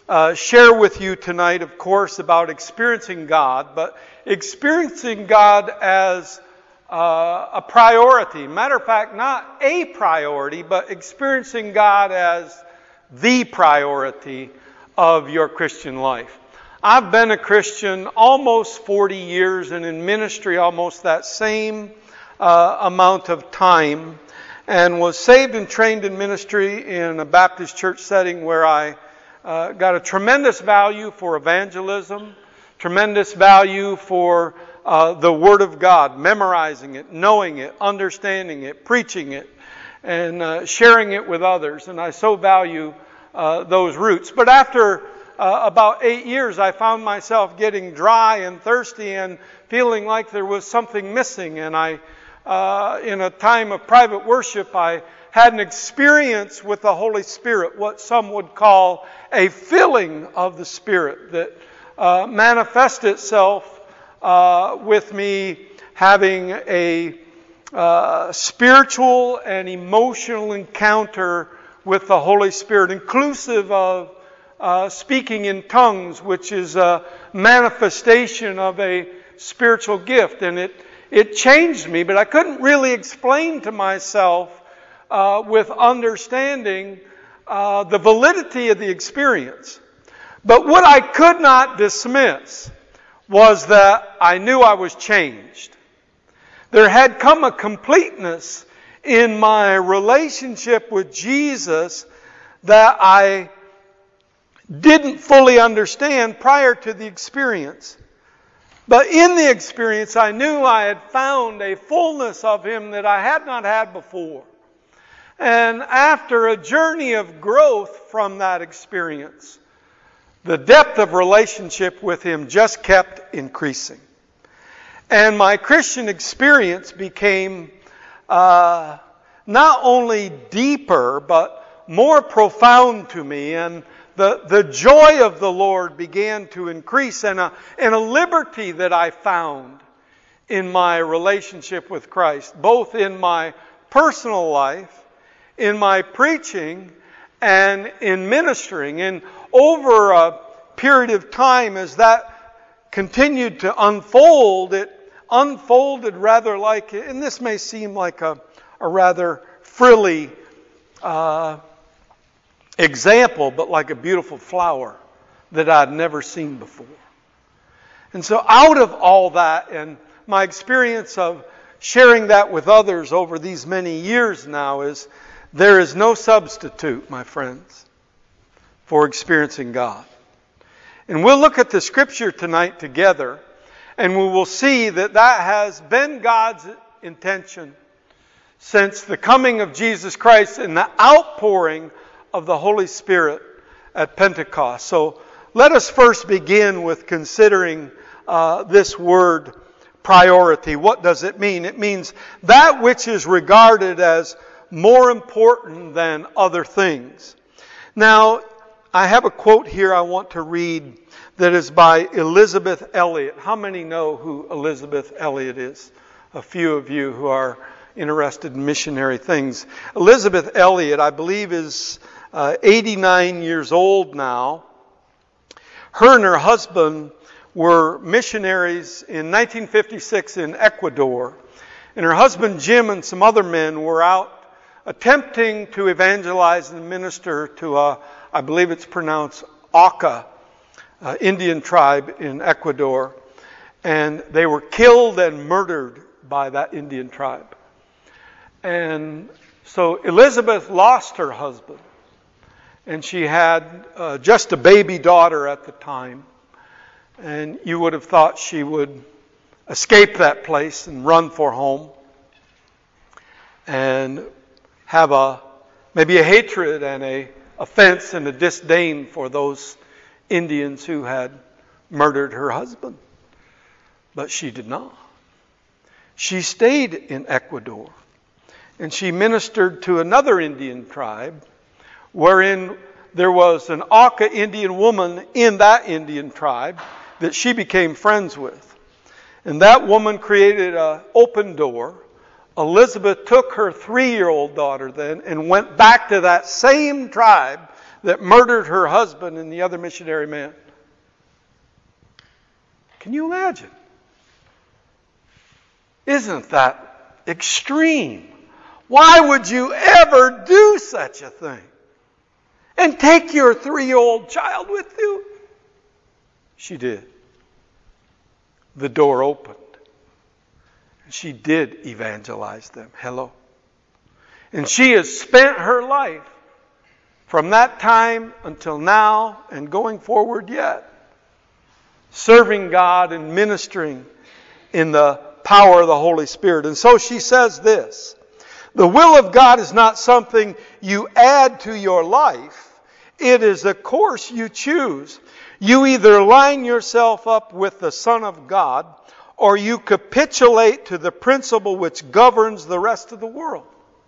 share with you tonight, of course, about experiencing God, but experiencing God as a priority. Matter of fact, not a priority, but experiencing God as the priority of your Christian life. I've been a Christian almost 40 years and in ministry almost that same amount of time, and was saved and trained in ministry in a Baptist church setting where I got a tremendous value for evangelism, tremendous value for the Word of God, memorizing it, knowing it, understanding it, preaching it, and sharing it with others. And I so value those roots. But after about 8 years, I found myself getting dry and thirsty and feeling like there was something missing. And in a time of private worship, I had an experience with the Holy Spirit, what some would call a filling of the Spirit that manifested itself with me having a spiritual and emotional encounter with the Holy Spirit, inclusive of speaking in tongues, which is a manifestation of a spiritual gift. And it changed me, but I couldn't really explain to myself with understanding the validity of the experience. But what I could not dismiss was that I knew I was changed. There had come a completeness in my relationship with Jesus that I didn't fully understand prior to the experience. But in the experience, I knew I had found a fullness of Him that I had not had before. And after a journey of growth from that experience, the depth of relationship with Him just kept increasing. And my Christian experience became not only deeper, but more profound to me. And the joy of the Lord began to increase, and a liberty that I found in my relationship with Christ, both in my personal life, in my preaching, and in ministering. And over a period of time, as that continued to unfold, it unfolded rather like, and this may seem like a rather frilly example, but like a beautiful flower that I'd never seen before. And so out of all that, and my experience of sharing that with others over these many years now, is there is no substitute, my friends, for experiencing God. And we'll look at the Scripture tonight together, and we will see that that has been God's intention since the coming of Jesus Christ and the outpouring of the Holy Spirit at Pentecost. So let us first begin with considering this word priority. What does it mean? It means that which is regarded as more important than other things. Now, I have a quote here I want to read that is by Elisabeth Elliot. How many know who Elisabeth Elliot is? A few of you who are interested in missionary things. Elisabeth Elliot, I believe, is 89 years old now. Her and her husband were missionaries in 1956 in Ecuador. And her husband Jim and some other men were out attempting to evangelize and minister to I believe it's pronounced Auca, Indian tribe in Ecuador. And they were killed and murdered by that Indian tribe. And so Elizabeth lost her husband. And she had just a baby daughter at the time. And you would have thought she would escape that place and run for home. And have maybe a hatred and a offense and a disdain for those Indians who had murdered her husband. But she did not. She stayed in Ecuador. And she ministered to another Indian tribe, wherein there was an Auca Indian woman in that Indian tribe that she became friends with. And that woman created an open door. Elizabeth took her 3-year-old daughter then and went back to that same tribe that murdered her husband and the other missionary man. Can you imagine? Isn't that extreme? Why would you ever do such a thing? And take your 3-year-old child with you? She did. The door opened. She did evangelize them. Hello. And she has spent her life from that time until now and going forward yet, serving God and ministering in the power of the Holy Spirit. And so she says this: the will of God is not something you add to your life. It is a course you choose. You either line yourself up with the Son of God, or you capitulate to the principle which governs the rest of the world.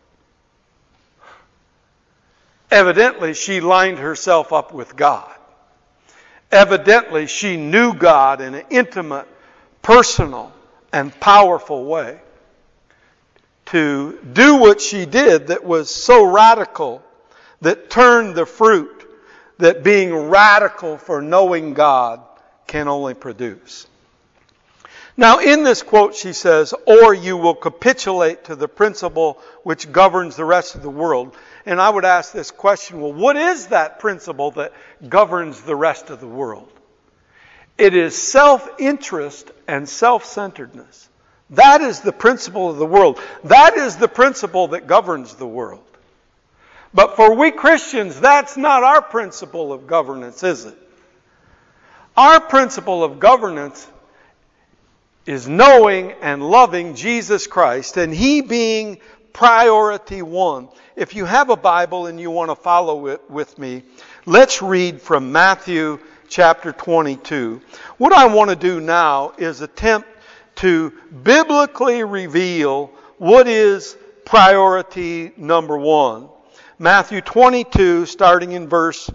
Evidently, she lined herself up with God. Evidently, she knew God in an intimate, personal, and powerful way. To do what she did that was so radical, that turned the fruit that being radical for knowing God can only produce. Now, in this quote, she says, or you will capitulate to the principle which governs the rest of the world. And I would ask this question, well, what is that principle that governs the rest of the world? It is self-interest and self-centeredness. That is the principle of the world. That is the principle that governs the world. But for we Christians, that's not our principle of governance, is it? Our principle of governance is knowing and loving Jesus Christ, and He being priority one. If you have a Bible and you want to follow it with me, let's read from Matthew chapter 22. What I want to do now is attempt to biblically reveal what is priority number one. Matthew 22, starting in verse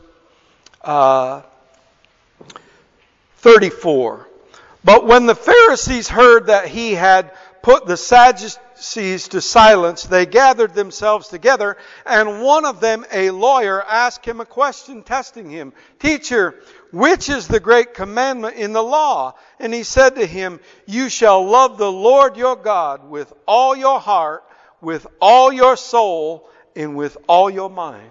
34. But when the Pharisees heard that He had put the Sadducees to silence, they gathered themselves together, and one of them, a lawyer, asked Him a question, testing Him. Teacher, which is the great commandment in the law? And He said to him, you shall love the Lord your God with all your heart, with all your soul, and with all your mind.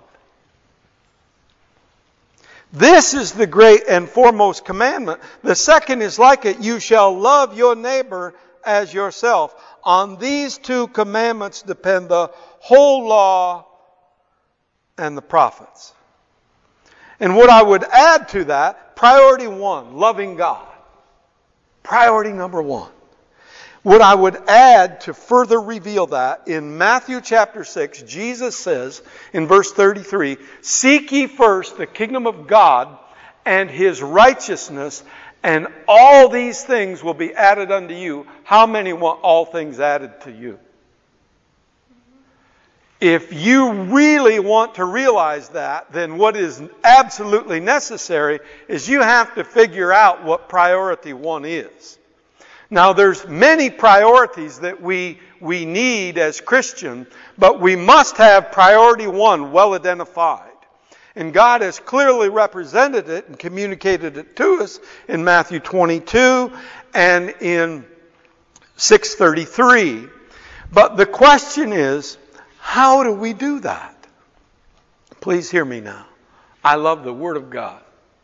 This is the great and foremost commandment. The second is like it. You shall love your neighbor as yourself. On these two commandments depend the whole law and the prophets. And what I would add to that, priority one, loving God. Priority number one. What I would add to further reveal that, in Matthew chapter 6, Jesus says in verse 33, seek ye first the kingdom of God and His righteousness, and all these things will be added unto you. How many want all things added to you? If you really want to realize that, then what is absolutely necessary is you have to figure out what priority one is. Now, there's many priorities that we need as Christians, but we must have priority one well identified. And God has clearly represented it and communicated it to us in Matthew 22 and in 6:33. But the question is, how do we do that? Please hear me now. I love the Word of God.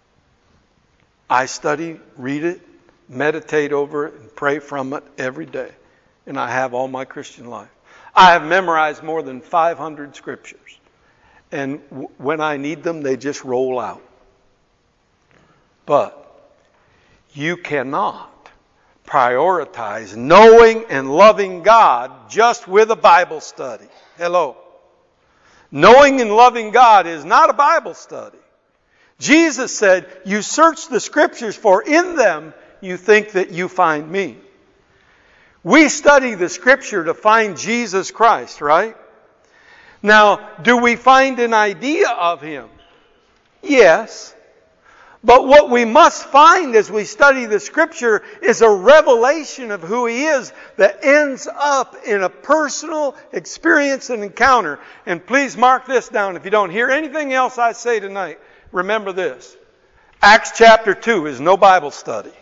I study, read it, meditate over it, and pray from it every day. And I have all my Christian life. I have memorized more than 500 scriptures. And when I need them, they just roll out. But you cannot prioritize knowing and loving God just with a Bible study. Hello. Knowing and loving God is not a Bible study. Jesus said, you search the scriptures, for in them you think that you find me. We study the scripture to find Jesus Christ, right? Now, do we find an idea of Him? Yes. But what we must find as we study the Scripture is a revelation of who He is that ends up in a personal experience and encounter. And please mark this down. If you don't hear anything else I say tonight, remember this. Acts chapter 2 is no Bible study.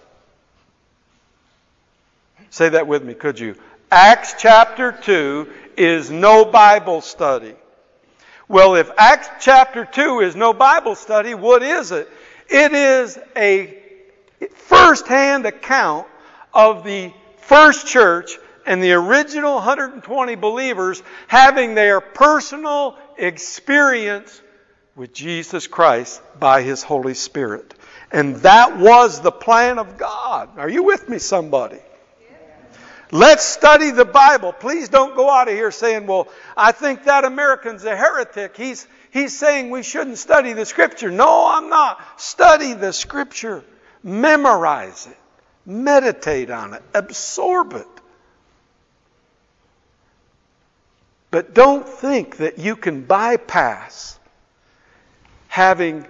Say that with me, could you? Acts chapter 2 is no Bible study. Well, if Acts chapter 2 is no Bible study, what is it? It is a first-hand account of the first church and the original 120 believers having their personal experience with Jesus Christ by His Holy Spirit. And that was the plan of God. Are you with me, somebody? Let's study the Bible. Please don't go out of here saying, well, I think that American's a heretic. He's saying we shouldn't study the Scripture. No, I'm not. Study the Scripture. Memorize it. Meditate on it. Absorb it. But don't think that you can bypass having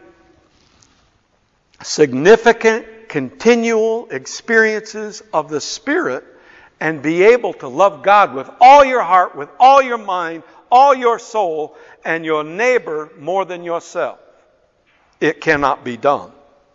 significant, continual experiences of the Spirit and be able to love God with all your heart, with all your mind, all your soul, and your neighbor more than yourself. It cannot be done.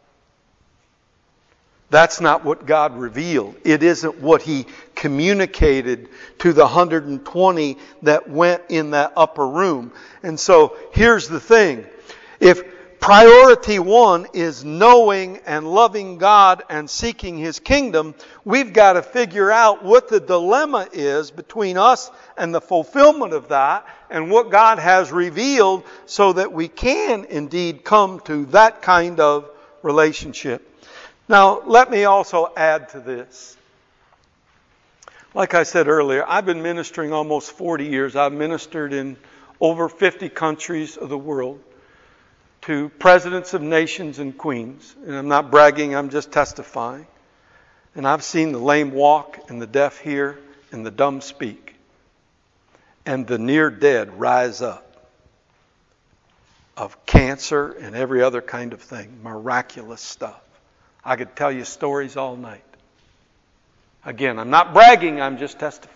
That's not what God revealed. It isn't what He communicated to the 120 that went in that upper room. And so here's the thing. If priority one is knowing and loving God and seeking His kingdom, we've got to figure out what the dilemma is between us and the fulfillment of that and what God has revealed so that we can indeed come to that kind of relationship. Now, let me also add to this. Like I said earlier, I've been ministering almost 40 years. I've ministered in over 50 countries of the world, to presidents of nations and queens. And I'm not bragging, I'm just testifying. And I've seen the lame walk and the deaf hear and the dumb speak. And the near dead rise up of cancer and every other kind of thing. Miraculous stuff. I could tell you stories all night. Again, I'm not bragging, I'm just testifying.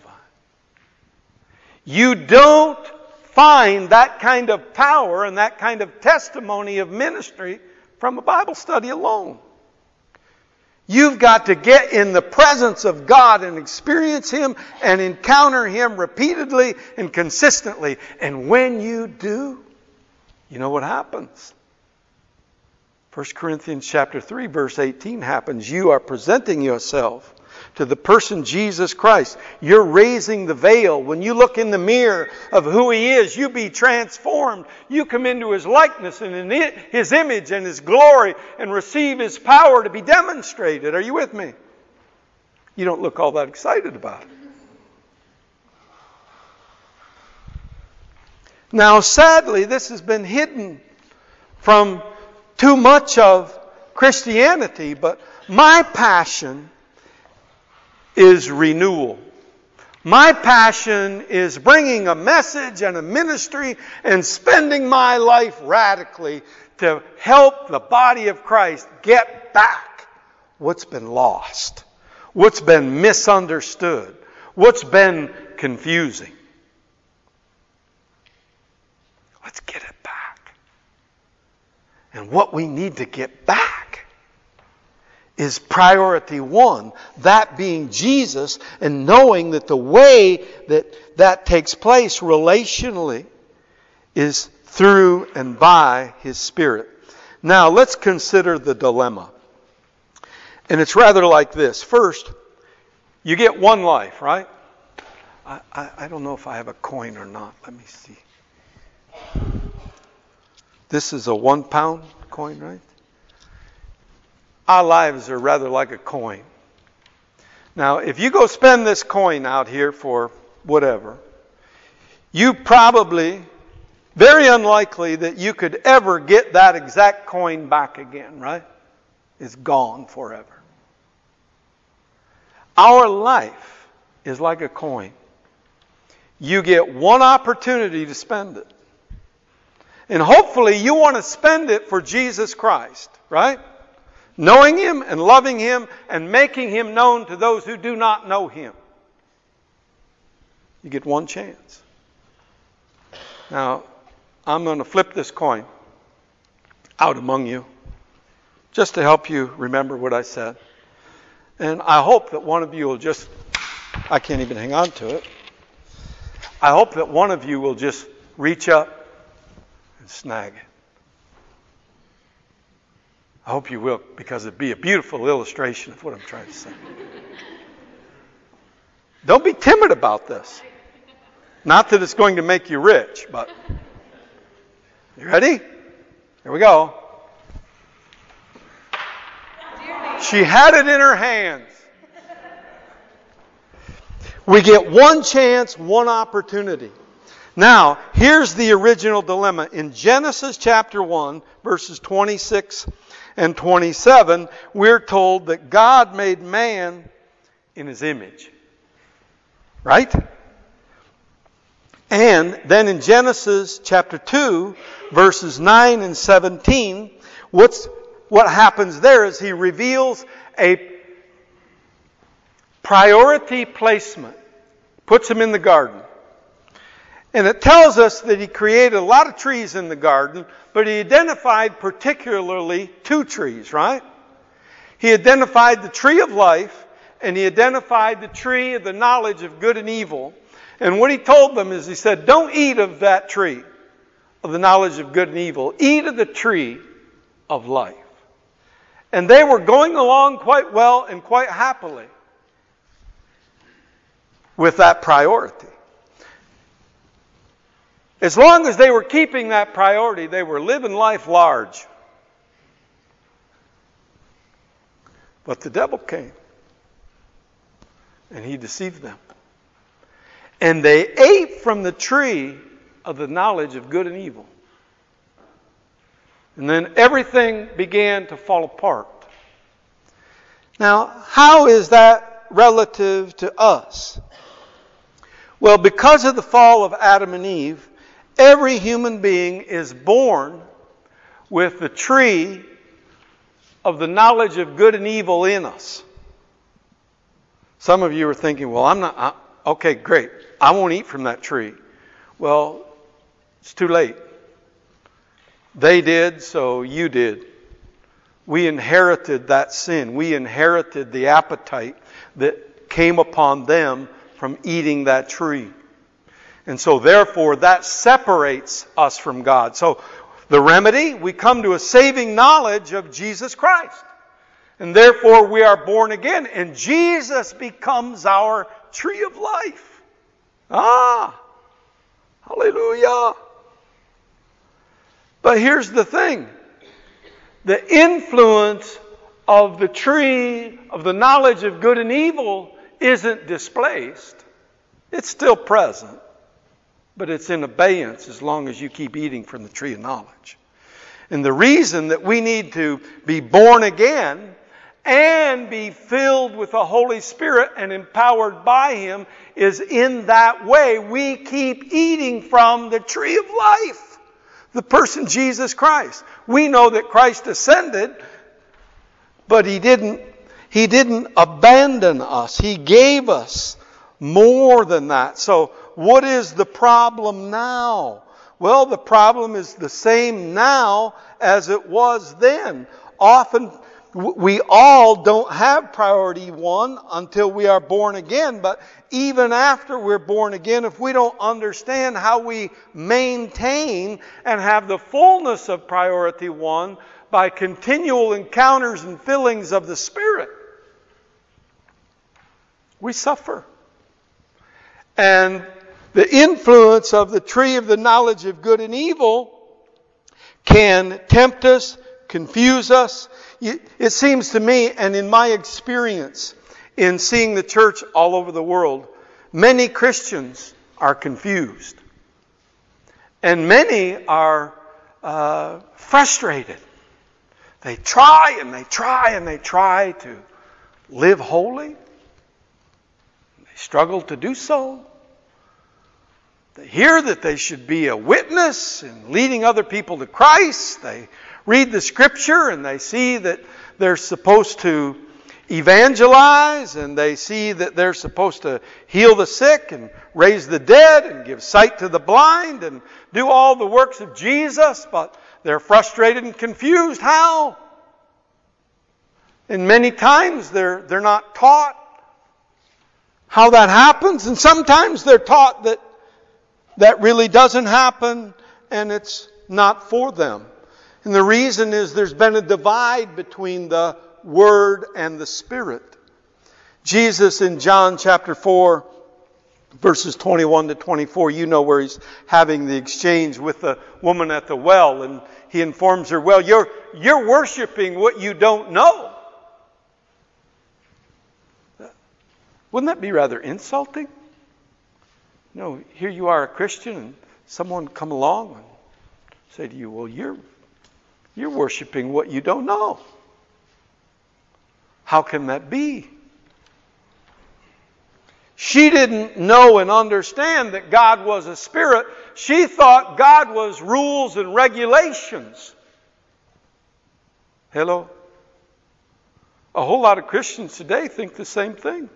You don't find that kind of power and that kind of testimony of ministry from a Bible study alone. You've got to get in the presence of God and experience Him and encounter Him repeatedly and consistently. And when you do, you know what happens? 1 Corinthians chapter 3 verse 18 happens. You are presenting yourself to the person Jesus Christ. You're raising the veil. When you look in the mirror of who He is, you be transformed. You come into His likeness and in His image and His glory and receive His power to be demonstrated. Are you with me? You don't look all that excited about it. Now, sadly, this has been hidden from too much of Christianity, but my passion is renewal. My passion is bringing a message and a ministry and spending my life radically to help the body of Christ get back what's been lost, what's been misunderstood, what's been confusing. Let's get it back. And what we need to get back is priority one, that being Jesus, and knowing that the way that takes place relationally is through and by His Spirit. Now, let's consider the dilemma. And it's rather like this. First, you get one life, right? I don't know if I have a coin or not. Let me see. This is a 1 pound coin, right? Our lives are rather like a coin. Now, if you go spend this coin out here for whatever, you probably, very unlikely that you could ever get that exact coin back again, right? It's gone forever. Our life is like a coin. You get one opportunity to spend it. And hopefully you want to spend it for Jesus Christ, right? knowing Him and loving Him and making Him known to those who do not know Him. You get one chance. Now, I'm going to flip this coin out among you just to help you remember what I said. And I hope that one of you will just, I can't even hang on to it. I hope that one of you will just reach up and snag it. I hope you will, because it'd be a beautiful illustration of what I'm trying to say. Don't be timid about this. Not that it's going to make you rich, but you ready? Here we go. She had it in her hands. We get one chance, one opportunity. Now, here's the original dilemma. In Genesis chapter 1, verses 26 and 27, we're told that God made man in His image. Right? And then in Genesis chapter 2, verses 9 and 17, what happens there is He reveals a priority placement. Puts him in the garden. And it tells us that He created a lot of trees in the garden, but He identified particularly 2 trees, right? He identified the tree of life, and He identified the tree of the knowledge of good and evil. And what He told them is He said, don't eat of that tree of the knowledge of good and evil. Eat of the tree of life. And they were going along quite well and quite happily with that priority. As long as they were keeping that priority, they were living life large. But the devil came, and he deceived them. And they ate from the tree of the knowledge of good and evil. And then everything began to fall apart. Now, how is that relative to us? Well, because of the fall of Adam and Eve, every human being is born with the tree of the knowledge of good and evil in us. Some of you are thinking, well, okay, great. I won't eat from that tree. Well, it's too late. They did, so you did. We inherited that sin. We inherited the appetite that came upon them from eating that tree. And so therefore that separates us from God. So the remedy, we come to a saving knowledge of Jesus Christ. And therefore we are born again. And Jesus becomes our tree of life. Hallelujah. But here's the thing. The influence of the tree of the knowledge of good and evil isn't displaced. It's still present. But it's in abeyance as long as you keep eating from the tree of knowledge. And the reason that we need to be born again and be filled with the Holy Spirit and empowered by Him is in that way we keep eating from the tree of life. The person Jesus Christ. We know that Christ ascended, but He didn't abandon us. He gave us more than that. So what is the problem now? Well, the problem is the same now as it was then. Often we all don't have priority one until we are born again. But even after we're born again, if we don't understand how we maintain and have the fullness of priority one by continual encounters and fillings of the Spirit, we suffer. And the influence of the tree of the knowledge of good and evil can tempt us, confuse us. It seems to me, and in my experience in seeing the church all over the world, many Christians are confused. And many are frustrated. They try and they try and they try to live holy. They struggle to do so. They hear that they should be a witness in leading other people to Christ. They read the Scripture and they see that they're supposed to evangelize, and they see that they're supposed to heal the sick and raise the dead and give sight to the blind and do all the works of Jesus, but they're frustrated and confused. How? And many times they're not taught how that happens, and sometimes they're taught that that really doesn't happen and it's not for them. And the reason is there's been a divide between the Word and the Spirit. Jesus in John chapter 4, verses 21 to 24, you know where he's having the exchange with the woman at the well, and he informs her, well, you're worshiping what you don't know. Wouldn't that be rather insulting? No, here you are a Christian, and someone come along and say to you, well, you're worshiping what you don't know. How can that be? She didn't know and understand that God was a spirit. She thought God was rules and regulations. Hello? A whole lot of Christians today think the same thing.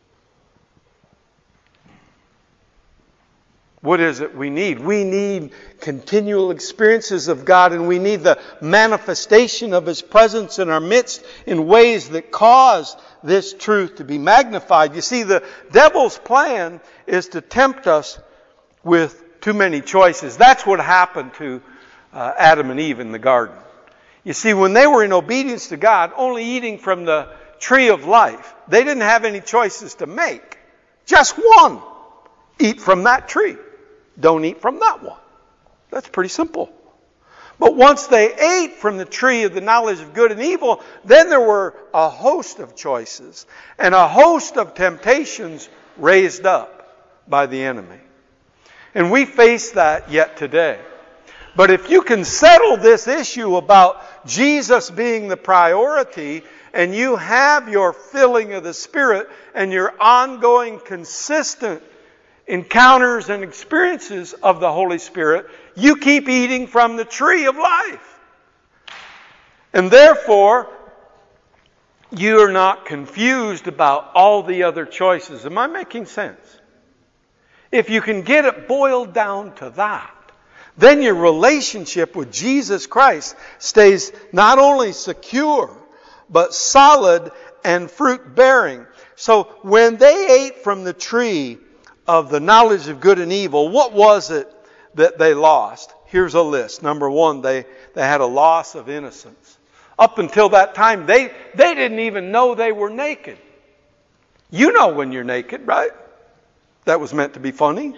What is it we need? We need continual experiences of God, and we need the manifestation of His presence in our midst in ways that cause this truth to be magnified. You see, the devil's plan is to tempt us with too many choices. That's what happened to Adam and Eve in the garden. You see, when they were in obedience to God, only eating from the tree of life, they didn't have any choices to make. Just one. Eat from that tree. Don't eat from that one. That's pretty simple. But once they ate from the tree of the knowledge of good and evil, then there were a host of choices and a host of temptations raised up by the enemy. And we face that yet today. But if you can settle this issue about Jesus being the priority, and you have your filling of the Spirit and your ongoing, consistent encounters and experiences of the Holy Spirit, you keep eating from the tree of life. And therefore, you're not confused about all the other choices. Am I making sense? If you can get it boiled down to that, then your relationship with Jesus Christ stays not only secure, but solid and fruit-bearing. So when they ate from the tree of the knowledge of good and evil, what was it that they lost? Here's a list. Number one, they had a loss of innocence. Up until that time, they didn't even know they were naked. You know when you're naked, right? That was meant to be funny.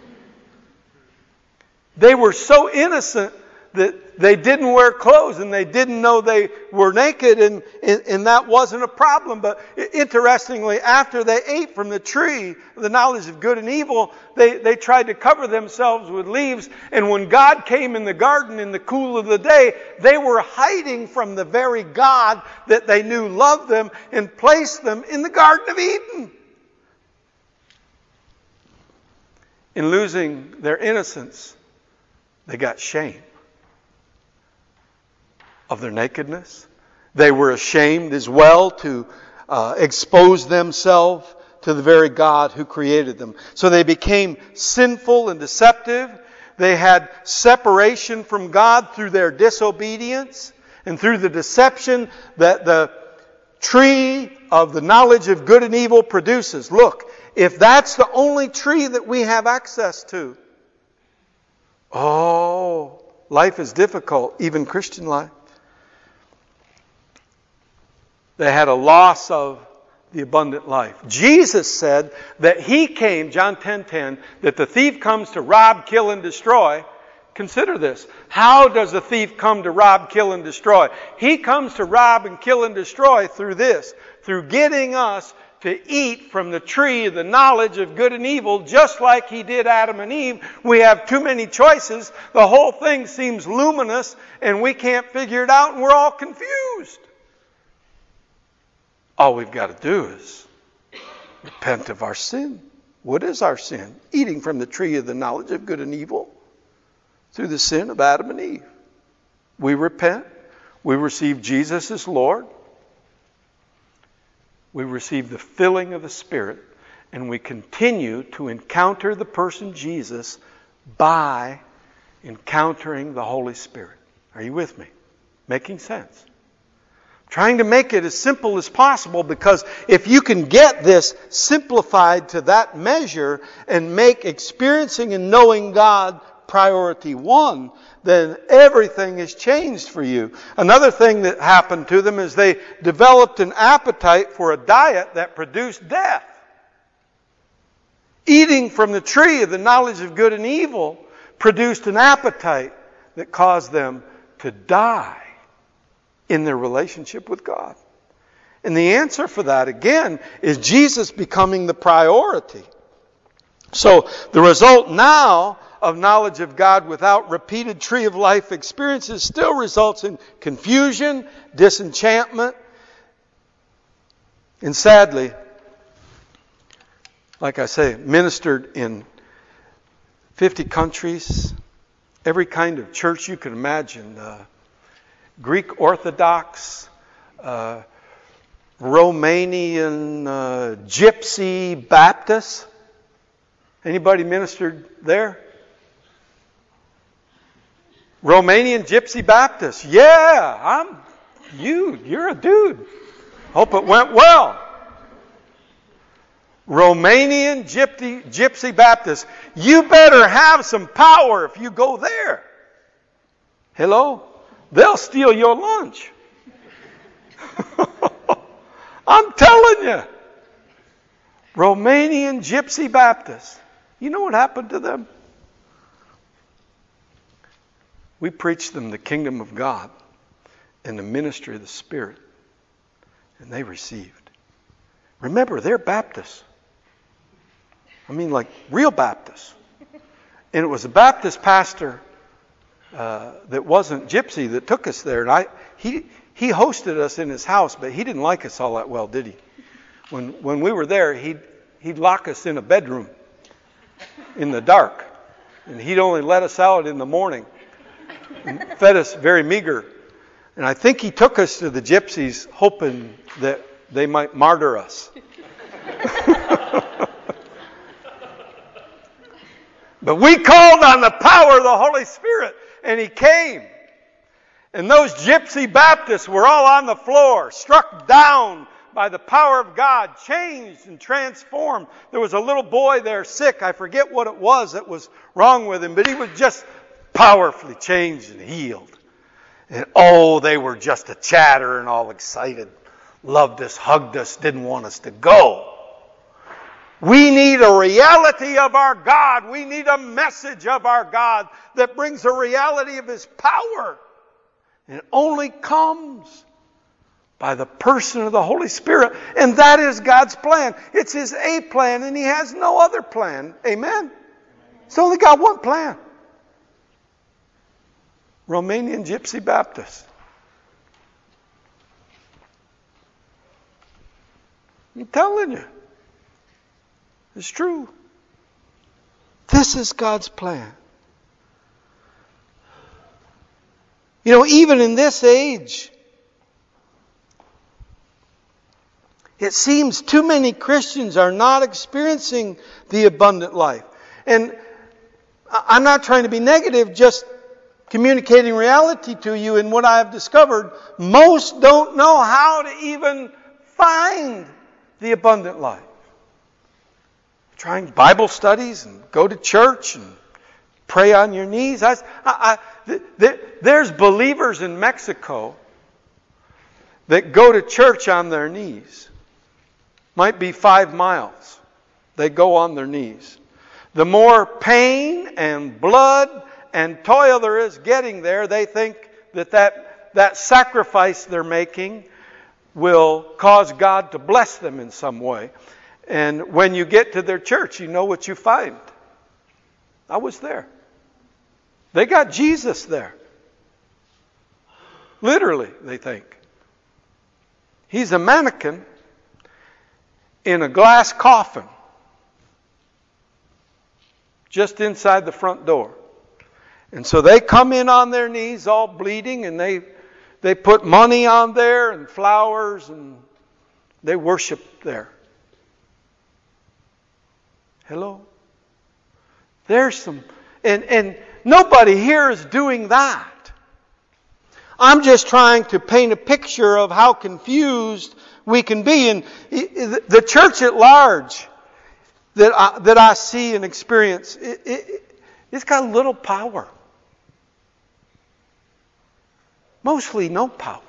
They were so innocent that they didn't wear clothes and they didn't know they were naked, and that wasn't a problem. But interestingly, after they ate from the tree of the knowledge of good and evil, they tried to cover themselves with leaves. And when God came in the garden in the cool of the day, they were hiding from the very God that they knew loved them and placed them in the Garden of Eden. In losing their innocence, they got shame of their nakedness. They were ashamed as well to expose themselves to the very God who created them. So they became sinful and deceptive. They had separation from God through their disobedience and through the deception that the tree of the knowledge of good and evil produces. Look, if that's the only tree that we have access to, oh, life is difficult, even Christian life. They had a loss of the abundant life. Jesus said that He came, John 10:10, that the thief comes to rob, kill, and destroy. Consider this. How does a thief come to rob, kill, and destroy? He comes to rob and kill and destroy through this, through getting us to eat from the tree of the knowledge of good and evil, just like He did Adam and Eve. We have too many choices. The whole thing seems luminous, and we can't figure it out, and we're all confused. All we've got to do is repent of our sin. What is our sin? Eating from the tree of the knowledge of good and evil through the sin of Adam and Eve. We repent We receive Jesus as Lord. We receive the filling of the Spirit. And we continue to encounter the person Jesus by encountering the Holy Spirit. Are you with me? Making sense? Trying to make it as simple as possible, because if you can get this simplified to that measure and make experiencing and knowing God priority one, then everything has changed for you. Another thing that happened to them is they developed an appetite for a diet that produced death. Eating from the tree of the knowledge of good and evil produced an appetite that caused them to die in their relationship with God. And the answer for that, again, is Jesus becoming the priority. So the result now of knowledge of God without repeated tree of life experiences still results in confusion, disenchantment, and sadly, like I say, ministered in 50 countries, every kind of church you can imagine. Greek Orthodox, Romanian, Gypsy Baptist. Anybody ministered there? Romanian Gypsy Baptist. Yeah, you're a dude. Hope it went well. Romanian Gypsy Baptist. You better have some power if you go there. Hello? They'll steal your lunch. I'm telling you. Romanian Gypsy Baptist. You know what happened to them? We preached them the kingdom of God and the ministry of the Spirit. And they received. Remember, they're Baptists. I mean, like real Baptists. And it was a Baptist pastor that wasn't Gypsy that took us there. And he hosted us in his house, but he didn't like us all that well, did he? When we were there, he'd lock us in a bedroom in the dark. And he'd only let us out in the morning. And fed us very meager. And I think he took us to the Gypsies hoping that they might martyr us. But we called on the power of the Holy Spirit, and He came. And those Gypsy Baptists were all on the floor, struck down by the power of God, changed and transformed. There was a little boy there sick. I forget what it was that was wrong with him, but he was just powerfully changed and healed. And they were just a chatter and all excited. Loved us, hugged us, didn't want us to go. We need a reality of our God. We need a message of our God that brings a reality of His power. And it only comes by the person of the Holy Spirit. And that is God's plan. It's His A plan, and He has no other plan. Amen? He's only got one plan. Romanian Gypsy Baptist. I'm telling you. It's true. This is God's plan. You know, even in this age, it seems too many Christians are not experiencing the abundant life. And I'm not trying to be negative, just communicating reality to you. And what I have discovered, most don't know how to even find the abundant life. Trying Bible studies and go to church and pray on your knees. There's believers in Mexico that go to church on their knees. Might be 5 miles. They go on their knees. The more pain and blood and toil there is getting there, they think that sacrifice they're making will cause God to bless them in some way. And when you get to their church, you know what you find. I was there. They got Jesus there. Literally, they think. He's a mannequin in a glass coffin just inside the front door. And so they come in on their knees all bleeding, and they They put money on there and flowers, and they worship there. Hello? There's some... And nobody here is doing that. I'm just trying to paint a picture of how confused we can be. And the church at large that I see and experience, it's got little power. Mostly no power.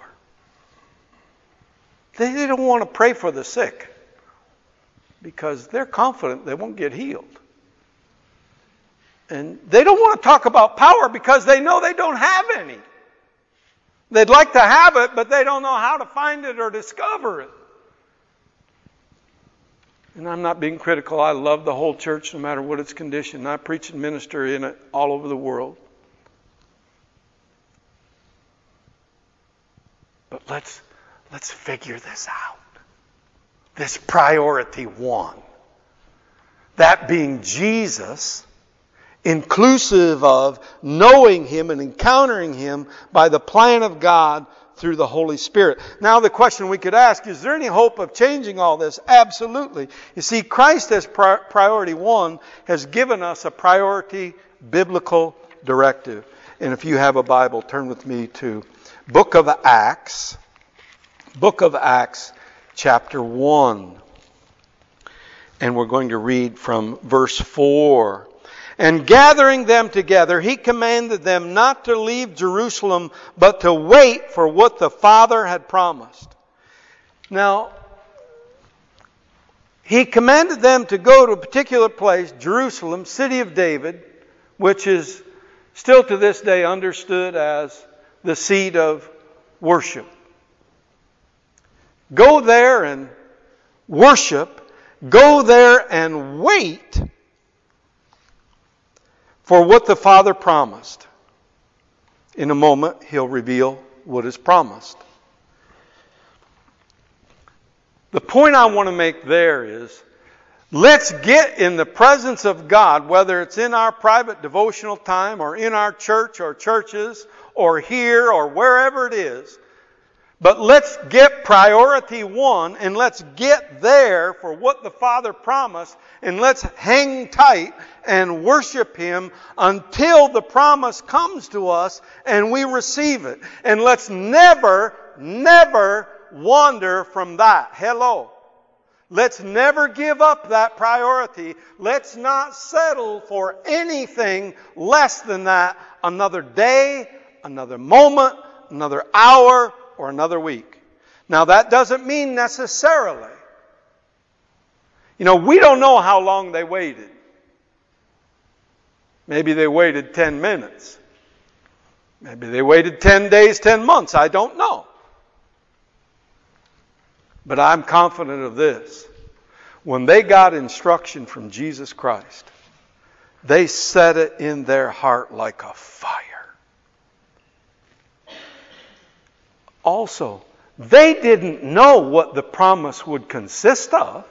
They don't want to pray for the sick because they're confident they won't get healed. And they don't want to talk about power because they know they don't have any. They'd like to have it, but they don't know how to find it or discover it. And I'm not being critical. I love the whole church no matter what its condition. I preach and minister in it all over the world. But let's figure this out. This priority one. That being Jesus, inclusive of knowing Him and encountering Him by the plan of God through the Holy Spirit. Now the question we could ask, is there any hope of changing all this? Absolutely. You see, Christ as priority one has given us a priority biblical directive. And if you have a Bible, turn with me to Book of Acts. Book of Acts, chapter 1. And we're going to read from verse 4. And gathering them together, He commanded them not to leave Jerusalem, but to wait for what the Father had promised. Now, He commanded them to go to a particular place, Jerusalem, city of David, which is still to this day understood as the seat of worship. Go there and worship. Go there and wait for what the Father promised. In a moment, He'll reveal what is promised. The point I want to make there is, let's get in the presence of God, whether it's in our private devotional time or in our church or churches or here or wherever it is. But let's get priority one and let's get there for what the Father promised, and let's hang tight and worship Him until the promise comes to us and we receive it. And let's never wander from that. Hello. Let's never give up that priority. Let's not settle for anything less than that another day, another moment, another hour, or another week. Now that doesn't mean necessarily. We don't know how long they waited. Maybe they waited 10 minutes. Maybe they waited 10 days, 10 months. I don't know. But I'm confident of this. When they got instruction from Jesus Christ, they set it in their heart like a fire. Also, they didn't know what the promise would consist of.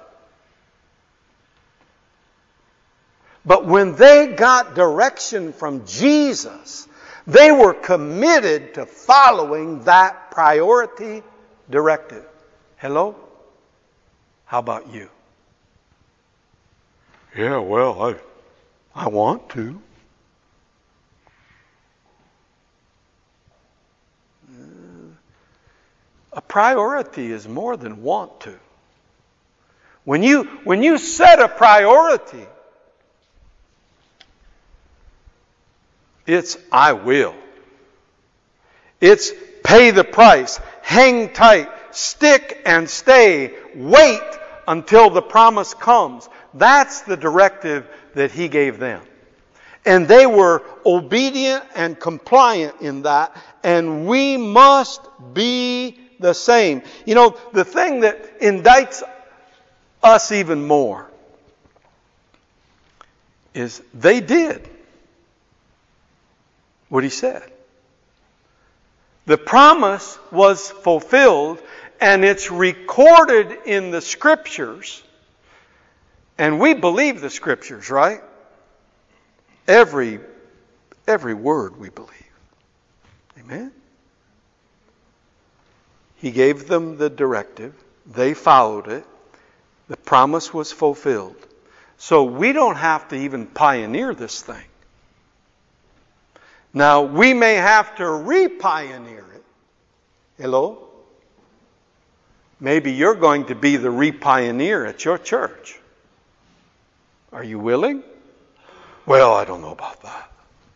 But when they got direction from Jesus, they were committed to following that priority directive. Hello? How about you? Yeah, well, I want to. A priority is more than want to. When you set a priority, it's I will. It's pay the price, hang tight, stick and stay, wait until the promise comes. That's the directive that He gave them. And they were obedient and compliant in that, and we must be the same. The thing that indicts us even more is they did what He said. The promise was fulfilled, and it's recorded in the Scriptures. And we believe the Scriptures, right? Every word we believe. Amen? He gave them the directive. They followed it. The promise was fulfilled. So we don't have to even pioneer this thing. Now, we may have to re-pioneer it. Hello? Maybe you're going to be the re-pioneer at your church. Are you willing? Well, I don't know about that.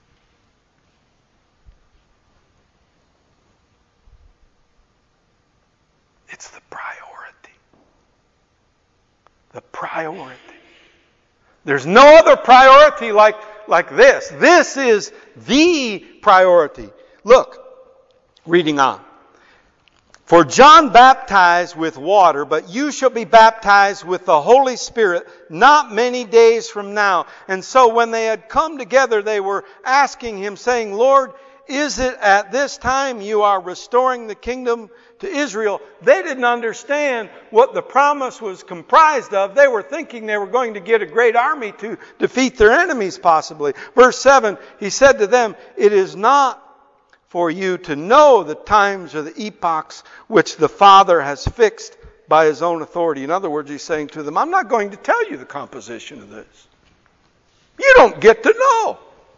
It's the priority. The priority. There's no other priority like this. This is the priority. Look, reading on. For John baptized with water, but you shall be baptized with the Holy Spirit not many days from now. And so when they had come together, they were asking him, saying, Lord, is it at this time you are restoring the kingdom to Israel? They didn't understand what the promise was comprised of. They were thinking they were going to get a great army to defeat their enemies possibly. Verse 7, he said to them, it is not for you to know the times or the epochs which the Father has fixed by his own authority. In other words, he's saying to them, I'm not going to tell you the composition of this. You don't get to know.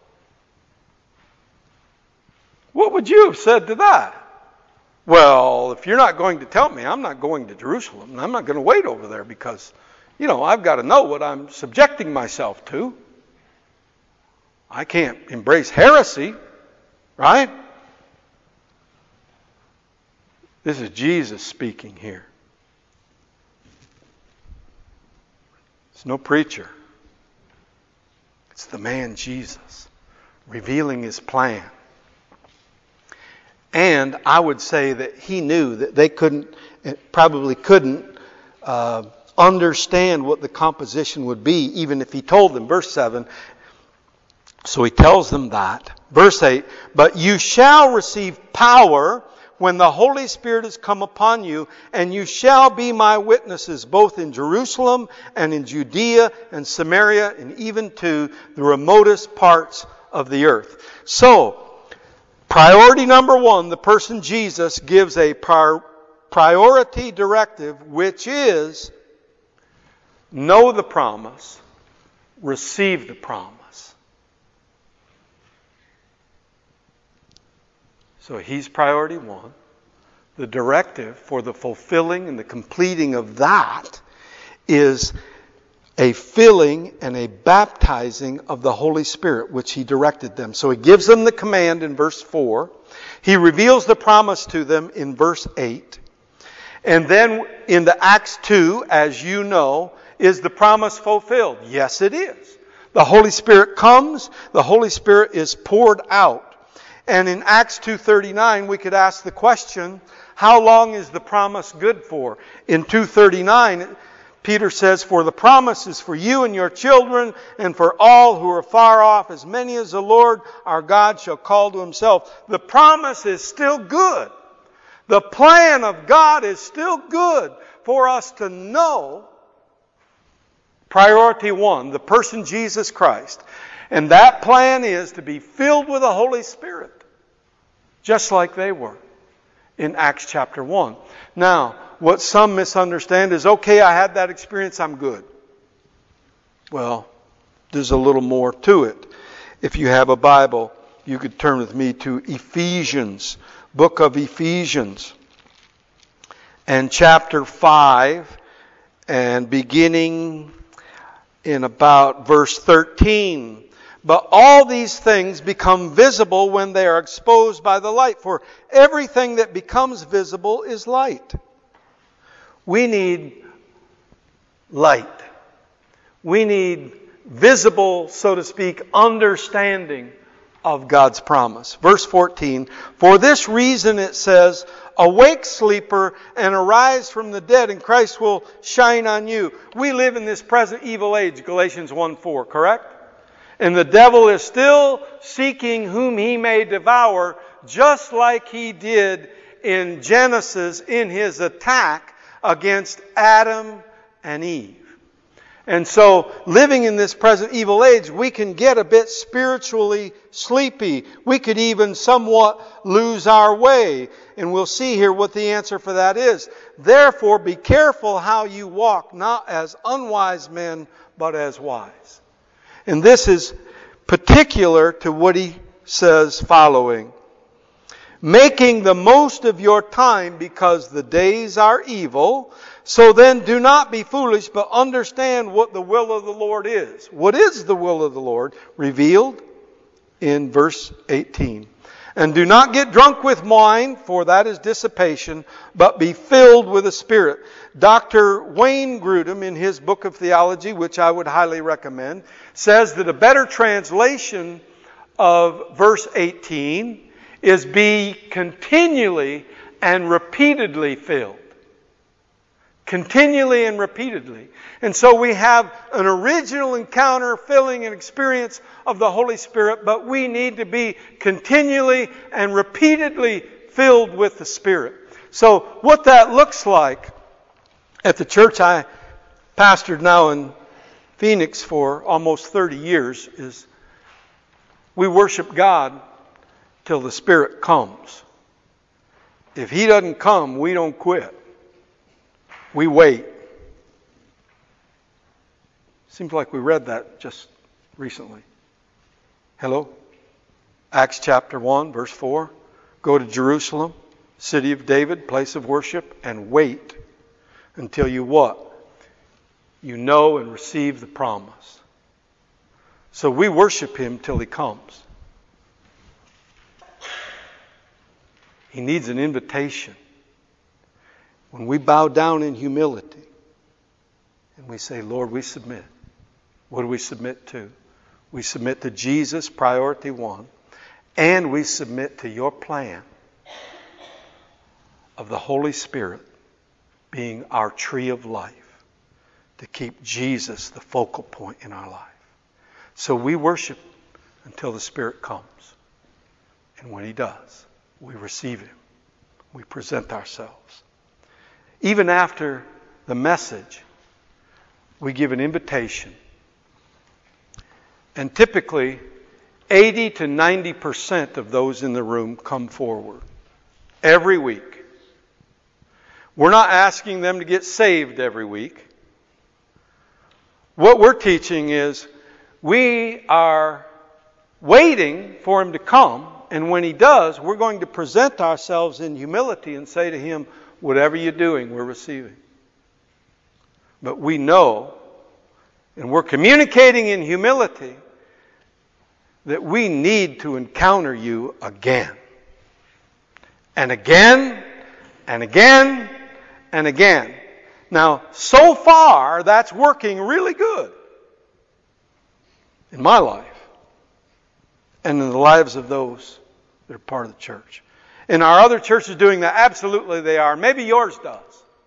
What would you have said to that? Well, if you're not going to tell me, I'm not going to Jerusalem. And I'm not going to wait over there because, I've got to know what I'm subjecting myself to. I can't embrace heresy, right? This is Jesus speaking here. It's no preacher. It's the man Jesus revealing his plan. And I would say that he knew that they probably couldn't understand what the composition would be, even if he told them. Verse 7, so he tells them that. Verse 8, but you shall receive power when the Holy Spirit has come upon you, and you shall be my witnesses, both in Jerusalem and in Judea and Samaria, and even to the remotest parts of the earth. So, priority number one, the person Jesus gives a priority directive, which is know the promise, receive the promise. So he's priority one. The directive for the fulfilling and the completing of that is a filling and a baptizing of the Holy Spirit, which he directed them. So he gives them the command in verse 4. He reveals the promise to them in verse 8. And then in the Acts 2, as you know, is the promise fulfilled? Yes, it is. The Holy Spirit comes. The Holy Spirit is poured out. And in Acts 2:39, we could ask the question, how long is the promise good for? In 2:39, Peter says, for the promise is for you and your children and for all who are far off, as many as the Lord our God shall call to himself. The promise is still good. The plan of God is still good for us to know. Priority one, the person Jesus Christ. And that plan is to be filled with the Holy Spirit, just like they were in Acts chapter 1. Now, what some misunderstand is, okay, I had that experience, I'm good. Well, there's a little more to it. If you have a Bible, you could turn with me to Ephesians, book of Ephesians, and chapter 5, and beginning in about verse 13. But all these things become visible when they are exposed by the light. For everything that becomes visible is light. We need light. We need visible, so to speak, understanding of God's promise. Verse 14, for this reason it says, awake, sleeper, and arise from the dead, and Christ will shine on you. We live in this present evil age, Galatians 1:4, correct? And the devil is still seeking whom he may devour, just like he did in Genesis in his attack against Adam and Eve. And so, living in this present evil age, we can get a bit spiritually sleepy. We could even somewhat lose our way. And we'll see here what the answer for that is. Therefore, be careful how you walk, not as unwise men, but as wise. And this is particular to what he says following. Making the most of your time because the days are evil. So then do not be foolish, but understand what the will of the Lord is. What is the will of the Lord? Revealed in verse 18. And do not get drunk with wine, for that is dissipation, but be filled with the Spirit. Dr. Wayne Grudem, in his book of theology, which I would highly recommend, says that a better translation of verse 18 is be continually and repeatedly filled. Continually and repeatedly. And so we have an original encounter, filling, and experience of the Holy Spirit, but we need to be continually and repeatedly filled with the Spirit. So what that looks like at the church I pastored now in Phoenix for almost 30 years is we worship God till the Spirit comes. If He doesn't come, we don't quit. We wait. Seems like we read that just recently. Hello? Acts chapter 1, verse 4. Go to Jerusalem, city of David, place of worship, and wait until you what? You know and receive the promise. So we worship Him till He comes. He needs an invitation. When we bow down in humility and we say, Lord, we submit. What do we submit to? We submit to Jesus, priority one, and we submit to your plan of the Holy Spirit being our tree of life to keep Jesus the focal point in our life. So we worship until the Spirit comes. And when He does, we receive Him. We present ourselves. Even after the message, we give an invitation. And typically, 80 to 90% of those in the room come forward every week. We're not asking them to get saved every week. What we're teaching is we are waiting for Him to come, and when He does, we're going to present ourselves in humility and say to Him, whatever you're doing, we're receiving. But we know, and we're communicating in humility, that we need to encounter you again. And again, and again, and again. Now, so far, that's working really good in my life and in the lives of those that are part of the church. And our other churches doing that? Absolutely they are. Maybe yours does.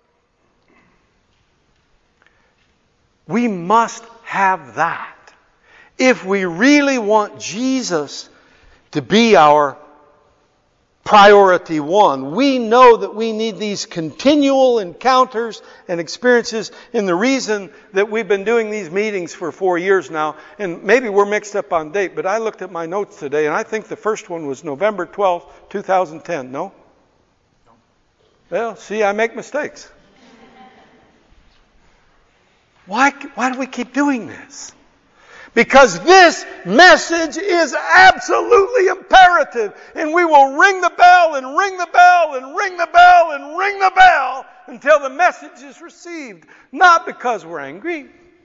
We must have that. If we really want Jesus to be our priority one, we know that we need these continual encounters and experiences. And the reason that we've been doing these meetings for 4 years now, and maybe we're mixed up on date, but I looked at my notes today, and I think the first one was November 12th, 2010. No? Well, see, I make mistakes. Why do we keep doing this? Because this message is absolutely imperative. And we will ring the bell and ring the bell and ring the bell and ring the bell until the message is received. Not because we're angry.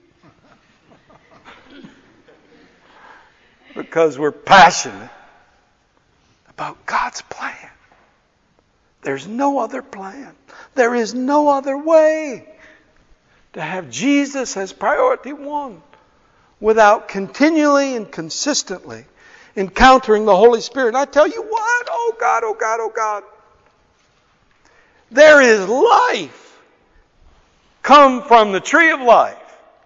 Because we're passionate about God's plan. There's no other plan. There is no other way to have Jesus as priority one without continually and consistently encountering the Holy Spirit. And I tell you what, oh God, oh God, oh God. There is life come from the tree of life.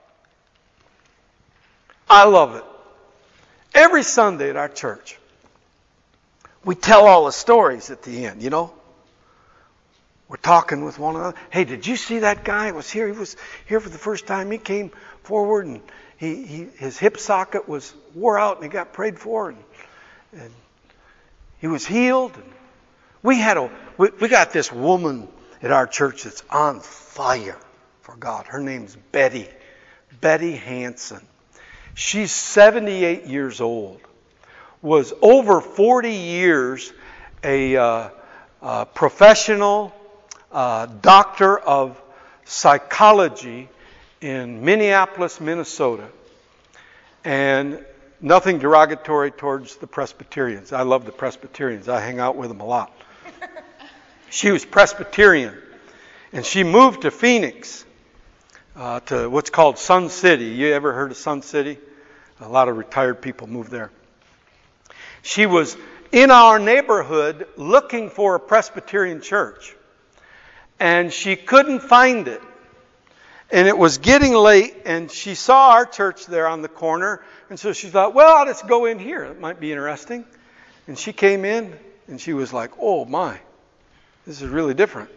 I love it. Every Sunday at our church, we tell all the stories at the end, you know. We're talking with one another. Hey, did you see that guy? Was here. He was here for the first time. He came forward and his hip socket was wore out and he got prayed for and he was healed. And we got this woman at our church that's on fire for God. Her name's Betty Hansen. She's 78 years old. Was over 40 years a professional doctor of psychology in Minneapolis, Minnesota. And nothing derogatory towards the Presbyterians. I love the Presbyterians. I hang out with them a lot. She was Presbyterian. And she moved to Phoenix, to what's called Sun City. You ever heard of Sun City? A lot of retired people move there. She was in our neighborhood looking for a Presbyterian church. And she couldn't find it. And it was getting late, and she saw our church there on the corner. And so she thought, well, I'll just go in here. It might be interesting. And she came in, and she was like, oh, my, this is really different.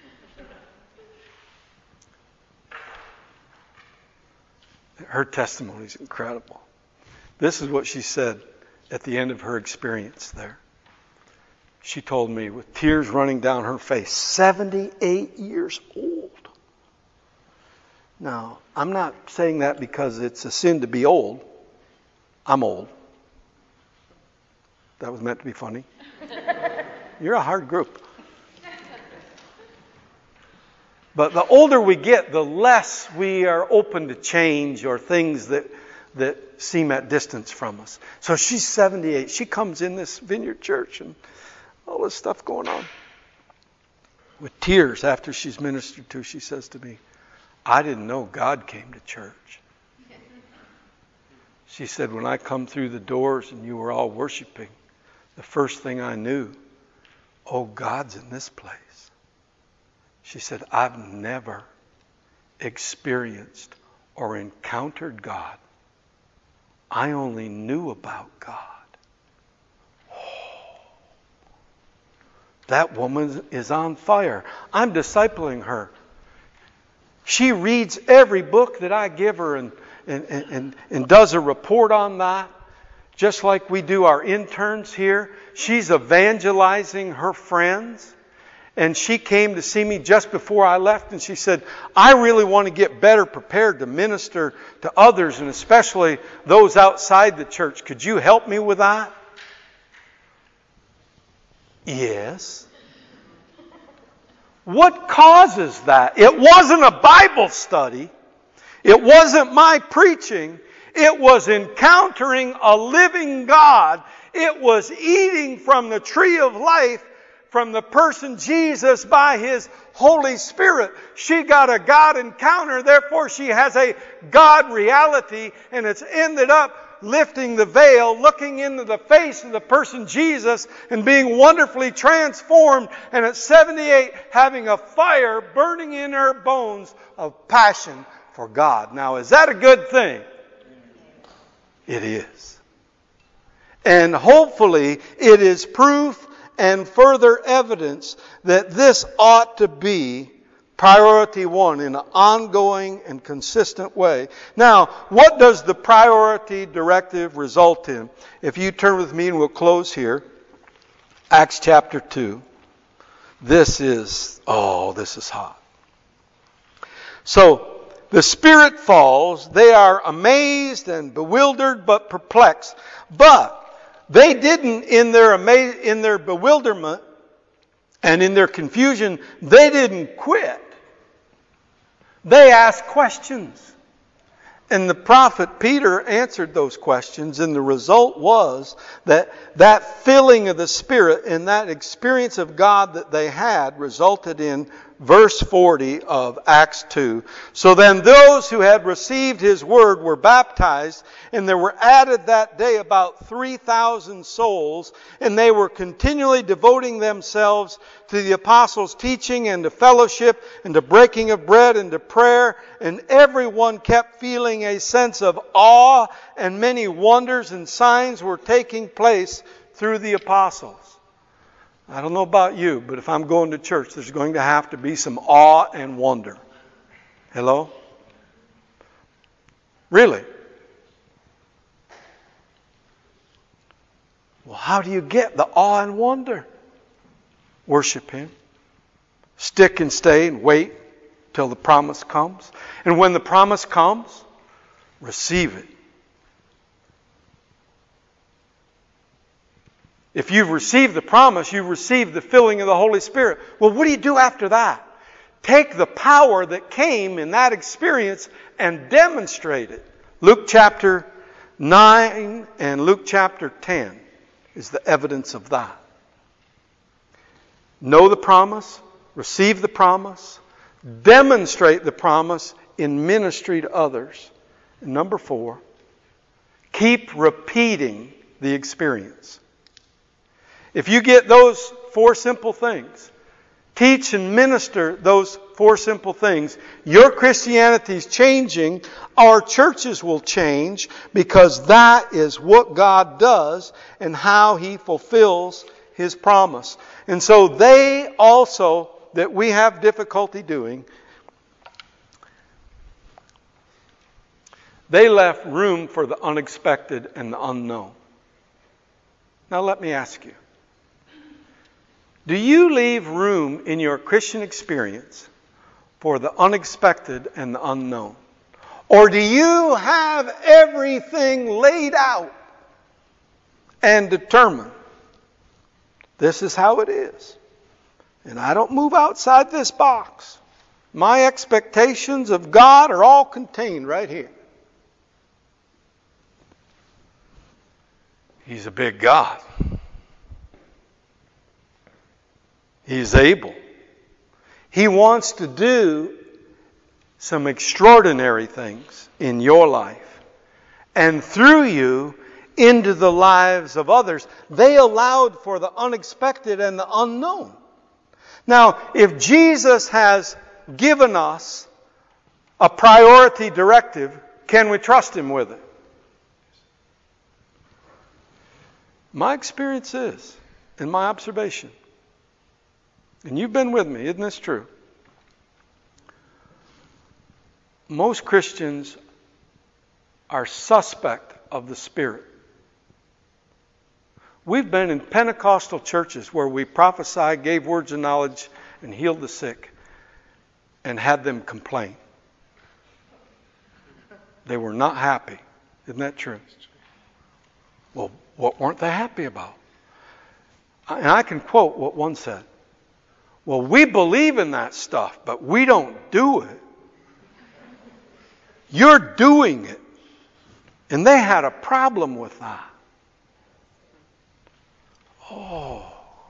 Her testimony is incredible. This is what she said at the end of her experience there. She told me with tears running down her face, 78 years old. Now, I'm not saying that because it's a sin to be old. I'm old. That was meant to be funny. You're a hard group. But the older we get, the less we are open to change or things that seem at distance from us. So she's 78. She comes in this Vineyard Church and all this stuff going on. With tears after she's ministered to, she says to me, I didn't know God came to church. She said, when I come through the doors and you were all worshiping, the first thing I knew, oh, God's in this place. She said, I've never experienced or encountered God. I only knew about God. Oh, that woman is on fire. I'm discipling her. She reads every book that I give her and does a report on that, just like we do our interns here. She's evangelizing her friends. And she came to see me just before I left, and she said, I really want to get better prepared to minister to others, and especially those outside the church. Could you help me with that? Yes. What causes that? It wasn't a Bible study. It wasn't my preaching. It was encountering a living God. It was eating from the tree of life from the person Jesus by His Holy Spirit. She got a God encounter, therefore she has a God reality, and it's ended up lifting the veil, looking into the face of the person Jesus, and being wonderfully transformed, and at 78 having a fire burning in her bones of passion for God. Now, is that a good thing? It is. And hopefully it is proof and further evidence that this ought to be priority one in an ongoing and consistent way. Now, what does the priority directive result in? If you turn with me and we'll close here. Acts chapter 2. This is hot. So, the Spirit falls. They are amazed and bewildered but perplexed. But they didn't, in their bewilderment and in their confusion, they didn't quit. They asked questions. And the prophet Peter answered those questions, and the result was that filling of the Spirit and that experience of God that they had resulted in verse 40 of Acts 2. So then those who had received His word were baptized, and there were added that day about 3,000 souls, and they were continually devoting themselves to the apostles' teaching and to fellowship and to breaking of bread and to prayer, and everyone kept feeling a sense of awe, and many wonders and signs were taking place through the apostles. I don't know about you, but if I'm going to church, there's going to have to be some awe and wonder. Hello? Really? Well, how do you get the awe and wonder? Worship Him. Stick and stay and wait till the promise comes. And when the promise comes, receive it. If you've received the promise, you've received the filling of the Holy Spirit. Well, what do you do after that? Take the power that came in that experience and demonstrate it. Luke chapter 9 and Luke chapter 10 is the evidence of that. Know the promise, receive the promise, demonstrate the promise in ministry to others. And number 4, keep repeating the experience. If you get those 4 simple things, teach and minister those 4 simple things, your Christianity is changing. Our churches will change because that is what God does and how He fulfills His promise. And so they also, that we have difficulty doing, they left room for the unexpected and the unknown. Now let me ask you, do you leave room in your Christian experience for the unexpected and the unknown? Or do you have everything laid out and determined? This is how it is. And I don't move outside this box. My expectations of God are all contained right here. He's a big God. He's able. He wants to do some extraordinary things in your life and through you into the lives of others. They allowed for the unexpected and the unknown. Now, if Jesus has given us a priority directive, can we trust Him with it? My experience is, and my observation, and you've been with me, isn't this true? Most Christians are suspect of the Spirit. We've been in Pentecostal churches where we prophesied, gave words of knowledge, and healed the sick, and had them complain. They were not happy. Isn't that true? Well, what weren't they happy about? And I can quote what one said. Well, we believe in that stuff, but we don't do it. You're doing it. And they had a problem with that. Oh.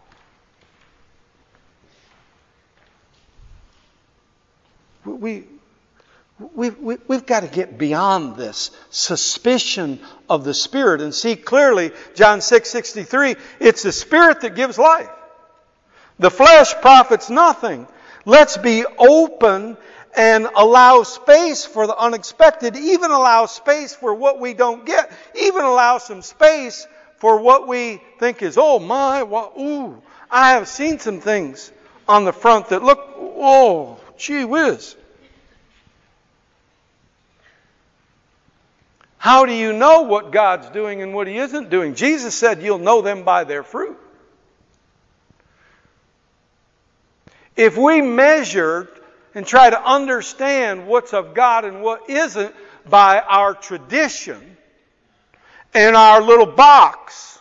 We've got to get beyond this suspicion of the Spirit and see clearly, John 6:63, it's the Spirit that gives life. The flesh profits nothing. Let's be open and allow space for the unexpected, even allow space for what we don't get, even allow some space for what we think is, oh my, ooh, I have seen some things on the front that look, oh, gee whiz. How do you know what God's doing and what He isn't doing? Jesus said you'll know them by their fruit. If we measured and try to understand what's of God and what isn't by our tradition and our little box,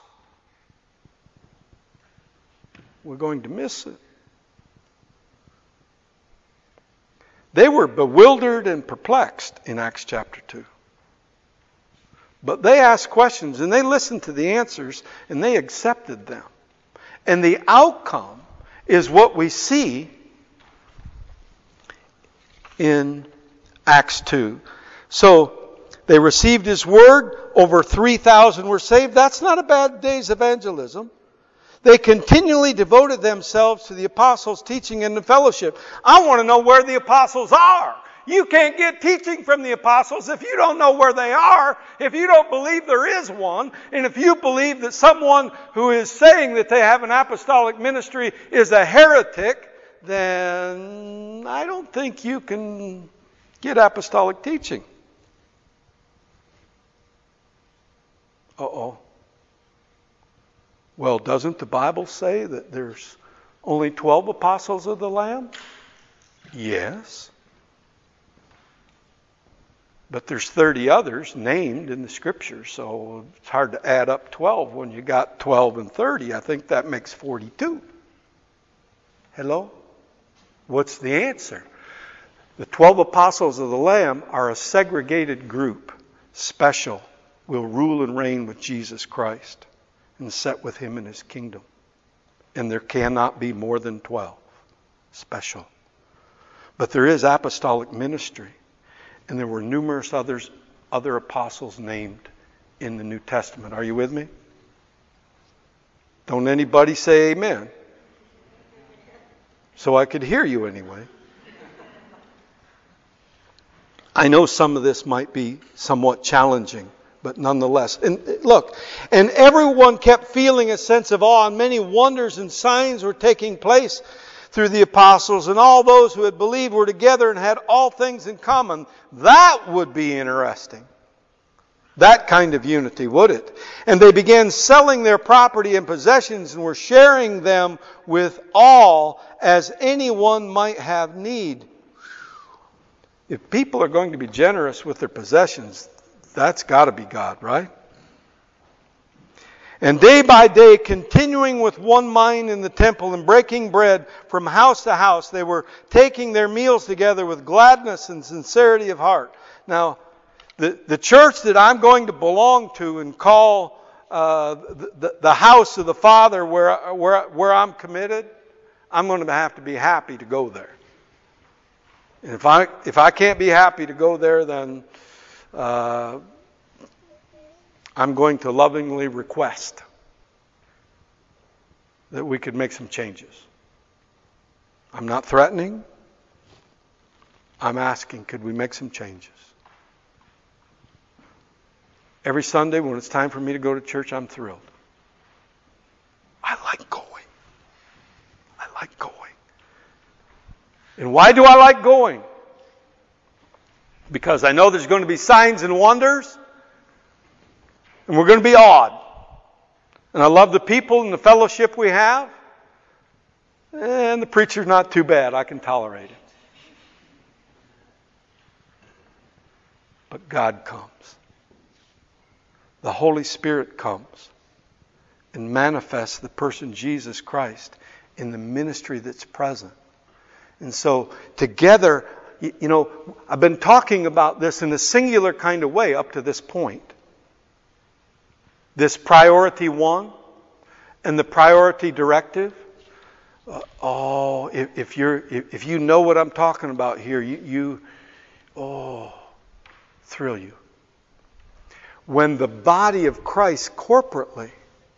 we're going to miss it. They were bewildered and perplexed in Acts chapter 2. But they asked questions and they listened to the answers and they accepted them. And the outcome is what we see in Acts 2. So they received His word. Over 3,000 were saved. That's not a bad day's evangelism. They continually devoted themselves to the apostles' teaching and the fellowship. I want to know where the apostles are. You can't get teaching from the apostles if you don't know where they are, if you don't believe there is one, and if you believe that someone who is saying that they have an apostolic ministry is a heretic, then I don't think you can get apostolic teaching. Uh-oh. Well, doesn't the Bible say that there's only 12 apostles of the Lamb? Yes. But there's 30 others named in the Scriptures, so it's hard to add up 12 when you got 12 and 30. I think that makes 42. Hello? What's the answer? The 12 apostles of the Lamb are a segregated group, special, will rule and reign with Jesus Christ and set with Him in His kingdom. And there cannot be more than 12. Special. But there is apostolic ministry. And there were numerous other apostles named in the New Testament. Are you with me? Don't anybody say amen? So I could hear you anyway. I know some of this might be somewhat challenging, but nonetheless. And look, and everyone kept feeling a sense of awe, and many wonders and signs were taking place through the apostles, and all those who had believed were together and had all things in common. That would be interesting. That kind of unity, would it? And they began selling their property and possessions and were sharing them with all as anyone might have need. If people are going to be generous with their possessions, that's got to be God, right? And day by day, continuing with one mind in the temple and breaking bread from house to house, they were taking their meals together with gladness and sincerity of heart. Now, the church that I'm going to belong to and call the house of the Father where I'm committed, I'm going to have to be happy to go there. And if I can't be happy to go there, then I'm going to lovingly request that we could make some changes. I'm not threatening. I'm asking, could we make some changes? Every Sunday when it's time for me to go to church, I'm thrilled. I like going. I like going. And why do I like going? Because I know there's going to be signs and wonders. And we're going to be awed. And I love the people and the fellowship we have. And the preacher's not too bad. I can tolerate it. But God comes. The Holy Spirit comes and manifests the person Jesus Christ in the ministry that's present. And so together, you know, I've been talking about this in a singular kind of way up to this point. This priority one and the priority directive. If you know what I'm talking about here, thrill you. When the body of Christ corporately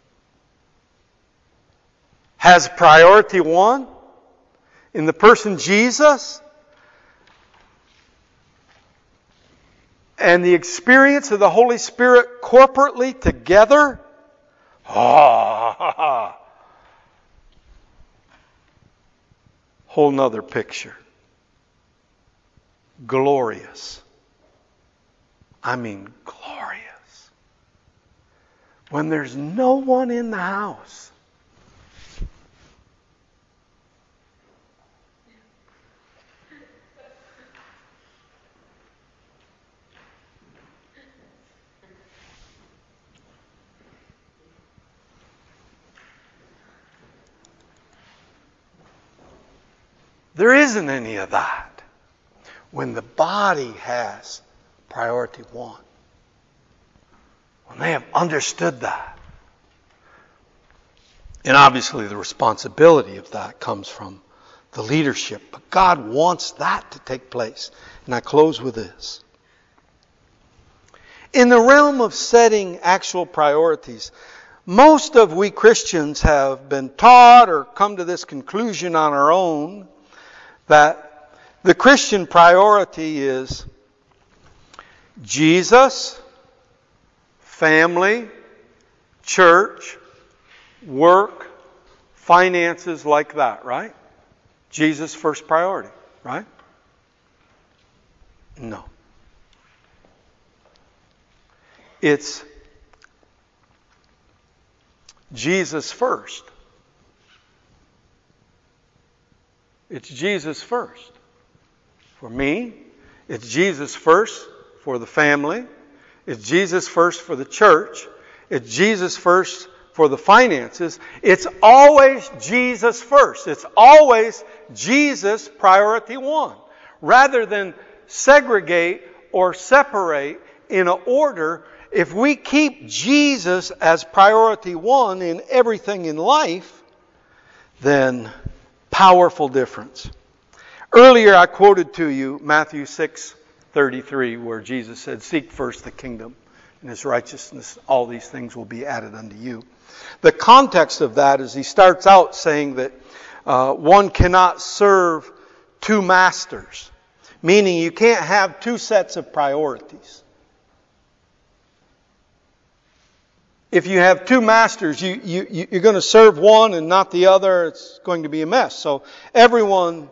has priority one in the person Jesus, and the experience of the Holy Spirit corporately together, whole nother picture. Glorious. I mean glorious. When there's no one in the house. There isn't any of that when the body has priority one. When they have understood that. And obviously the responsibility of that comes from the leadership. But God wants that to take place. And I close with this. In the realm of setting actual priorities, most of we Christians have been taught or come to this conclusion on our own that The Christian priority is Jesus, family, church, work, finances, like that, right? Jesus first priority, right? No. It's Jesus first. It's Jesus first. For me, it's Jesus first for the family. It's Jesus first for the church. It's Jesus first for the finances. It's always Jesus first. It's always Jesus priority one. Rather than segregate or separate in an order, if we keep Jesus as priority one in everything in life, then powerful difference. Earlier I quoted to you Matthew 6:33, where Jesus said, "Seek first the kingdom and His righteousness, all these things will be added unto you." The context of that is he starts out saying that one cannot serve two masters, meaning you can't have two sets of priorities. If you have two masters, you're going to serve one and not the other. It's going to be a mess. So everyone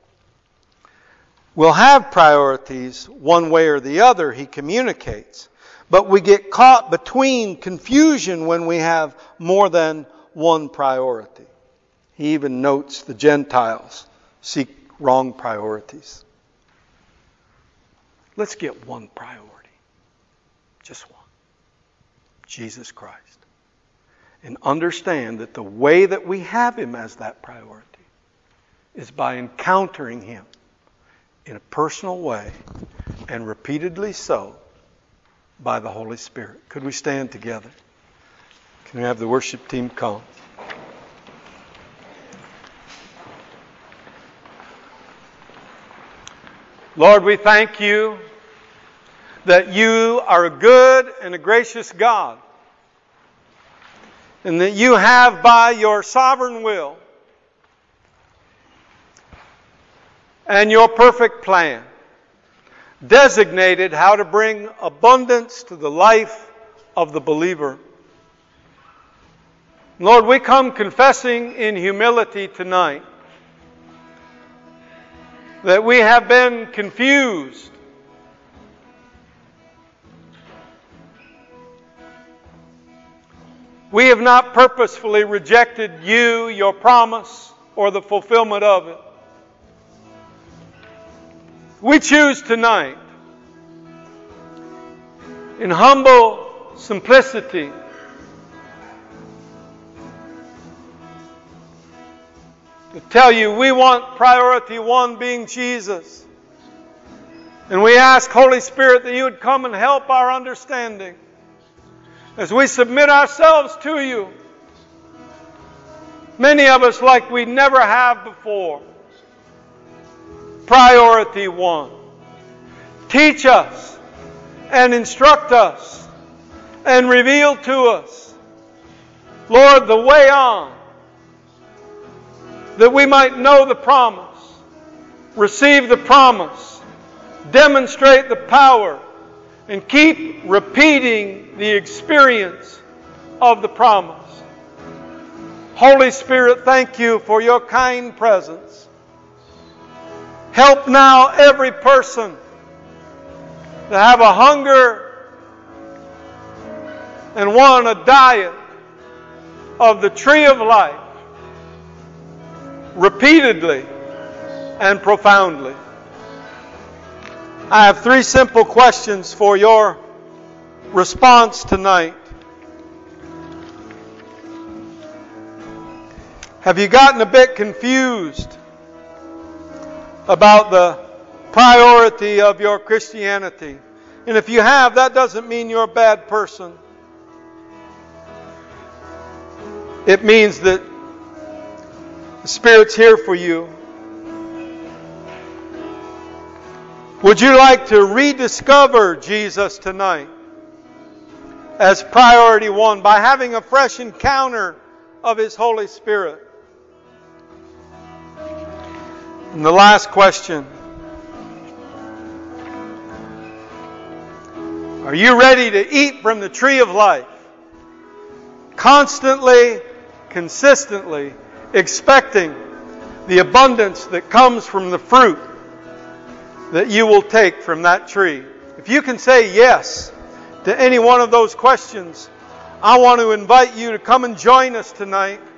will have priorities one way or the other, he communicates. But we get caught between confusion when we have more than one priority. He even notes the Gentiles seek wrong priorities. Let's get one priority. Just one. Jesus Christ. And understand that the way that we have Him as that priority is by encountering Him in a personal way, and repeatedly so, by the Holy Spirit. Could we stand together? Can we have the worship team come? Lord, we thank You that You are a good and a gracious God, and that You have, by Your sovereign will and Your perfect plan, designated how to bring abundance to the life of the believer. Lord, we come confessing in humility tonight that we have been confused. We have not purposefully rejected You, Your promise, or the fulfillment of it. We choose tonight, in humble simplicity, to tell You we want priority one being Jesus. And we ask, Holy Spirit, that You would come and help our understanding as we submit ourselves to You. Many of us like we never have before. Priority one. Teach us and instruct us and reveal to us, Lord, the way on, that we might know the promise, receive the promise, demonstrate the power, and keep repeating the experience of the promise. Holy Spirit, thank You for Your kind presence. Help now every person to have a hunger and want a diet of the tree of life, repeatedly and profoundly. I have 3 simple questions for your response tonight. Have you gotten a bit confused about the priority of your Christianity? And if you have, that doesn't mean you're a bad person. It means that the Spirit's here for you. Would you like to rediscover Jesus tonight as priority one by having a fresh encounter of His Holy Spirit? And the last question, Are you ready to eat from the tree of life? Constantly, consistently expecting the abundance that comes from the fruit that you will take from that tree. If you can say yes to any one of those questions, I want to invite you to come and join us tonight